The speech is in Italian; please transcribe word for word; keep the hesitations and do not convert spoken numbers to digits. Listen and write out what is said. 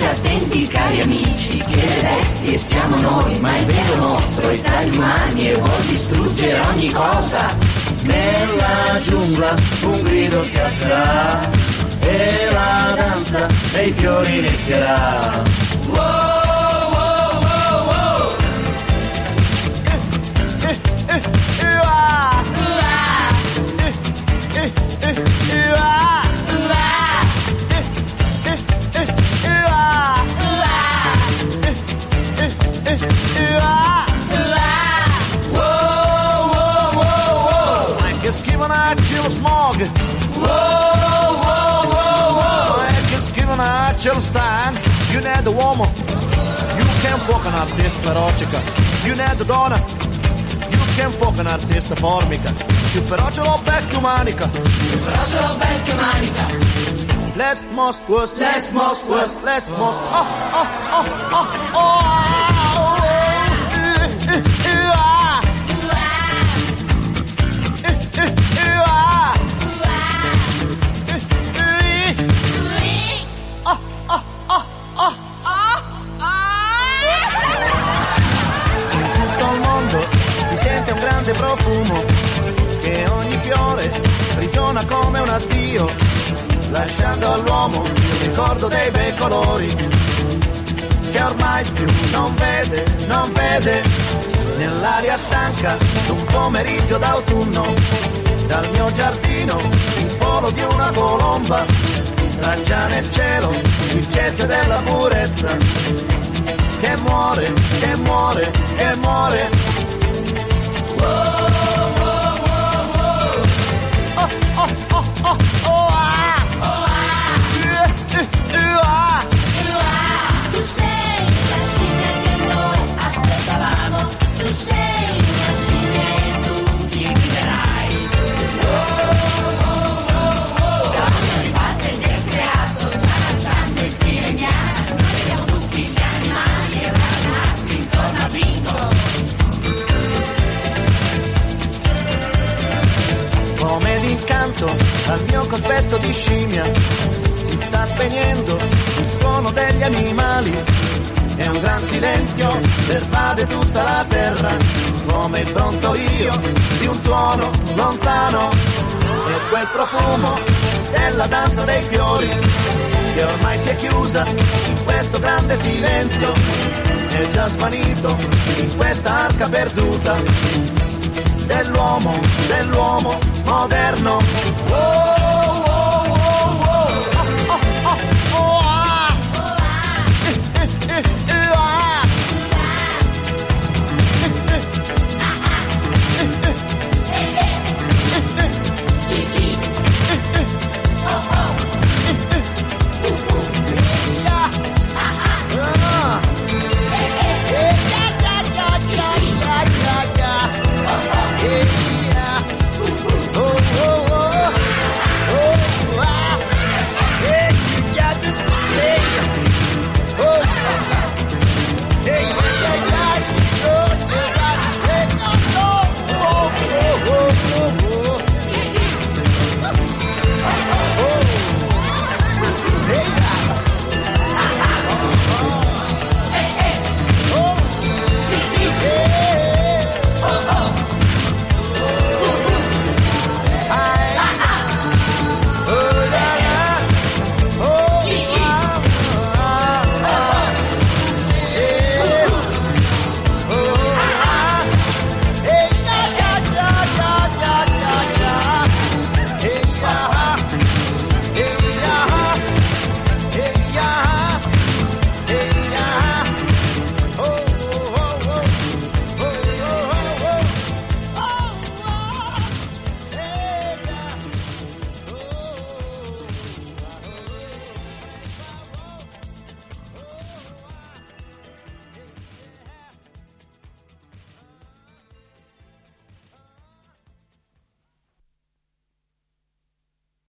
State attenti cari amici, che le bestie siamo noi, ma il vero mostro è tra gli umani e vuol distruggere ogni cosa. Nella giungla un grido si alzerà e la danza dei fiori inizierà. Wow, wow, wow, wow. Eh, eh, eh, eh, ah. Eh, eh, eh, eh, ah. C'è lo smog, wow, wow, wow, wow. E che scrivono c'è lo stank. You need a woman, you can fuck un artista feroce. You need a donna, you can fuck un artista formica. Più feroce lo bestia umanica, più feroce lo bestia umanica. Let's most was, let's most was, let's most. Oh, oh, oh, oh, oh, oh, eh, eh, eh, ah. Un grande profumo che ogni fiore prigiona come un addio, lasciando all'uomo il ricordo dei bei colori che ormai più non vede, non vede. Nell'aria stanca d'un pomeriggio d'autunno, dal mio giardino il volo di una colomba traccia nel cielo il jet della purezza che muore, che muore, che muore. Oh, oh, oh, oh. Oh, oh, oh, oh, oh, ah. Oh, ah. Yeah, yeah, yeah, ah. Ah. Tu sei la scimmia che noi aspettavamo, tu sei la scimmia e tu ci guiderai. Oh, oh, oh, oh. Da ogni riparte del creato, già lanciando il filignana, noi vediamo tutti gli animali e ragazzi intorno a bingo. Come d'incanto dal mio cospetto di scimmia si sta spegnendo il suono degli animali e un gran silenzio pervade tutta la terra come il brontolio di un tuono lontano e quel profumo della danza dei fiori che ormai si è chiusa in questo grande silenzio è già svanito in questa arca perduta dell'uomo, dell'uomo moderno. Oh!